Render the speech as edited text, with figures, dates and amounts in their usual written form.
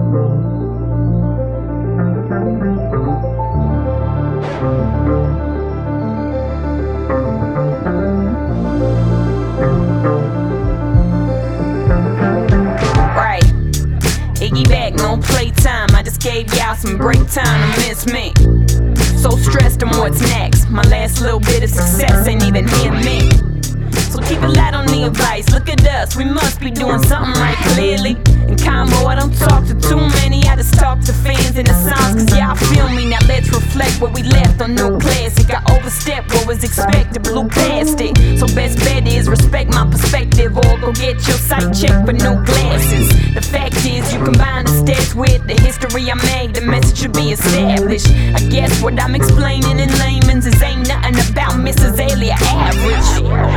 Right, Iggy back, no playtime. I just gave y'all some break time to miss me. So stressed on what's next. My last little bit of success ain't even hit me. So keep a light on the advice. Look at us, we must be doing something right clearly. In combo, I don't talk to too many. I just talk to fans in the songs, cause y'all feel me. Now let's reflect what we left on no classic. I overstepped what was expected, blew past it. So best bet is respect my perspective, or go get your sight checked for no glasses. The fact is, you combine the stats with the history I made, the message should be established. I guess what I'm explaining in layman's is ain't nothing about Miss Azalea average.